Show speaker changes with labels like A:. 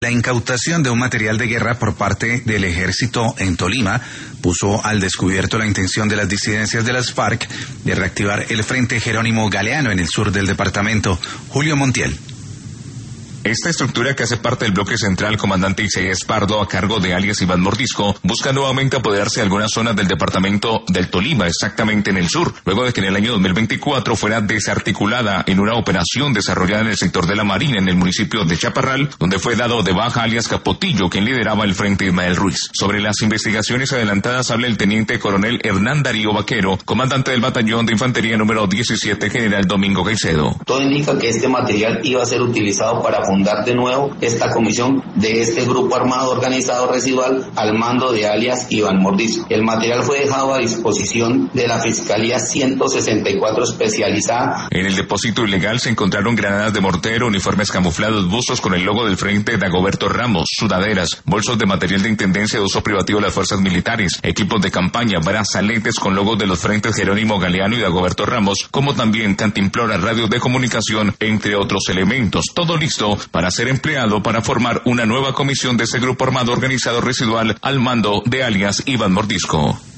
A: La incautación de un material de guerra por parte del ejército en Tolima puso al descubierto la intención de las disidencias de las FARC de reactivar el Frente Jerónimo Galeano en el sur del departamento. Julio Montiel.
B: Esta estructura, que hace parte del bloque central comandante Isaías Pardo, a cargo de alias Iván Mordisco, busca nuevamente apoderarse de algunas zonas del departamento del Tolima, exactamente en el sur, luego de que en el año 2024 fuera desarticulada en una operación desarrollada en el sector de la Marina, en el municipio de Chaparral, donde fue dado de baja alias Capotillo, quien lideraba el Frente Ismael Ruiz. Sobre las investigaciones adelantadas habla el teniente coronel Hernán Darío Vaquero, comandante del batallón de infantería número 17, general Domingo Caicedo.
C: Todo indica que este material iba a ser utilizado para fundar de nuevo esta comisión de este grupo armado organizado residual al mando de alias Iván Mordisco. El material fue dejado a disposición de la Fiscalía 164 especializada.
B: En el depósito ilegal se encontraron granadas de mortero, uniformes camuflados, buzos con el logo del Frente Dagoberto Ramos, sudaderas, bolsos de material de intendencia de uso privativo de las fuerzas militares, equipos de campaña, brazaletes con logos de los Frentes Jerónimo Galeano y Dagoberto Ramos, como también cantimploras, radios de comunicación, entre otros elementos. Todo listo para ser empleado para formar una nueva comisión de ese grupo armado organizado residual al mando de alias Iván Mordisco.